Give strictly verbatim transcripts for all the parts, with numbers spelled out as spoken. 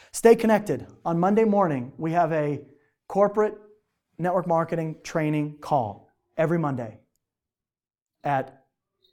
Stay connected. On Monday morning, we have a corporate network marketing training call every Monday at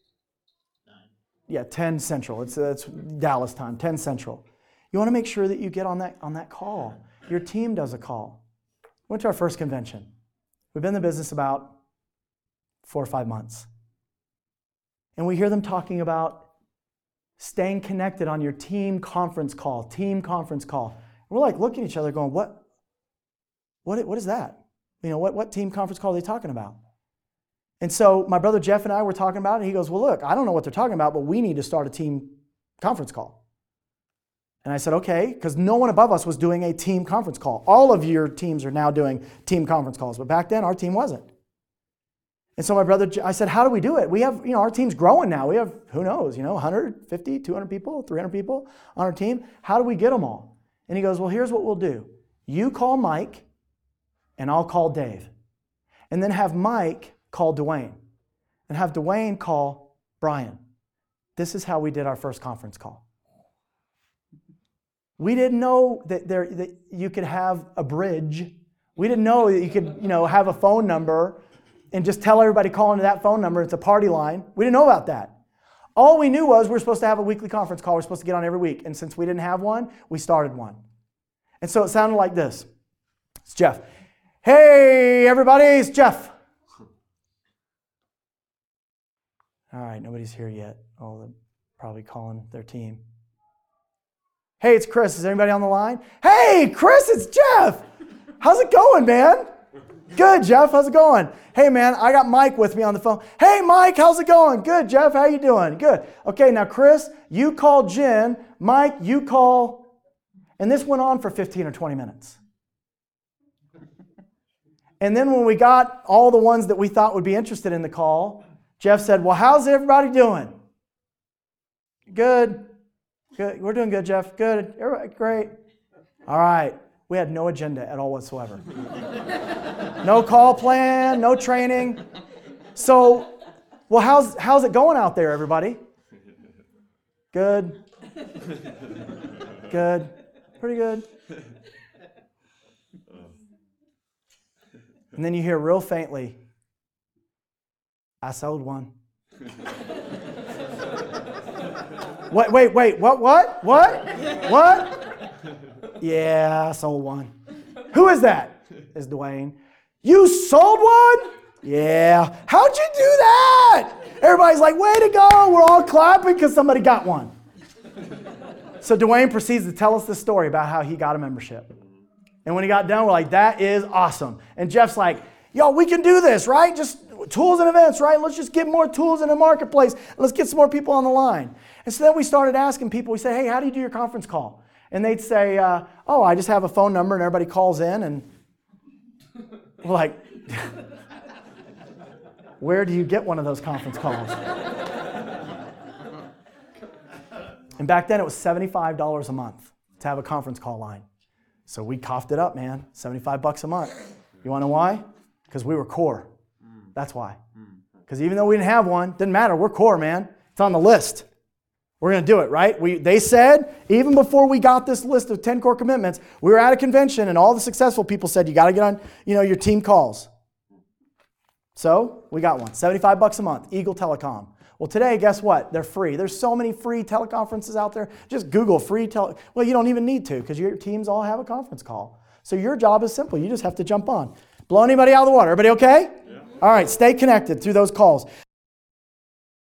yeah ten Central. It's, it's Dallas time, ten Central. You want to make sure that you get on that on that call. Your team does a call. We went to our first convention. We've been in the business about four or five months. And we hear them talking about staying connected on your team conference call, team conference call. And we're like looking at each other going, what, what, what is that? You know, what, what team conference call are they talking about? And so my brother Jeff and I were talking about it, and he goes, well, look, I don't know what they're talking about, but we need to start a team conference call. And I said, okay, because no one above us was doing a team conference call. All of your teams are now doing team conference calls, but back then our team wasn't. And so my brother, I said, how do we do it? We have, you know, our team's growing now. We have, who knows, you know, one hundred fifty, two hundred people, three hundred people on our team. How do we get them all? And he goes, well, here's what we'll do. You call Mike, and I'll call Dave. And then have Mike call Dwayne. And have Dwayne call Brian. This is how we did our first conference call. We didn't know that there that you could have a bridge. We didn't know that you could, you know, have a phone number and just tell everybody calling to that phone number it's a party line. We didn't know about that. All we knew was we were supposed to have a weekly conference call. We're supposed to get on every week. And since we didn't have one, we started one. And so it sounded like this. It's Jeff. Hey, everybody, it's Jeff. All right, nobody's here yet. Oh, they're probably calling their team. Hey, it's Chris. Is anybody on the line? Hey, Chris, it's Jeff. How's it going, man? Good, Jeff. How's it going? Hey, man, I got Mike with me on the phone. Hey, Mike, how's it going? Good, Jeff. How you doing? Good. Okay, now, Chris, you call Jen. Mike, you call... And this went on for fifteen or twenty minutes. And then when we got all the ones that we thought would be interested in the call, Jeff said, well, how's everybody doing? Good. Good. We're doing good, Jeff. Good. Everybody, great. All right. We had no agenda at all whatsoever. No call plan, no training. So, well, how's, how's it going out there, everybody? Good. Good. Pretty good. And then you hear real faintly, I sold one. Wait, wait, wait, what, what, what, what? Yeah, I sold one. Who is that? Is Dwayne. You sold one? Yeah. How'd you do that? Everybody's like, way to go. We're all clapping because somebody got one. So Dwayne proceeds to tell us the story about how he got a membership. And when he got done, we're like, that is awesome. And Jeff's like, yo, we can do this, right? Just tools and events, right? Let's just get more tools in the marketplace. Let's get some more people on the line. And so then we started asking people, we said, hey, how do you do your conference call? And they'd say, uh, oh, I just have a phone number and everybody calls in. And we're like, where do you get one of those conference calls? And back then it was seventy-five dollars a month to have a conference call line. So we coughed it up, man. seventy-five bucks a month. You want to know why? Because we were core. That's why. Because even though we didn't have one, didn't matter. We're core, man. It's on the list. We're going to do it, right? We, they said, even before we got this list of ten core commitments, we were at a convention and all the successful people said, you got to get on, you know, your team calls. So we got one. seventy-five bucks a month, Eagle Telecom. Well, today, guess what? They're free. There's so many free teleconferences out there. Just Google free tele. Well, you don't even need to because your teams all have a conference call. So your job is simple. You just have to jump on. Blow anybody out of the water. Everybody okay? Yeah. All right, stay connected through those calls.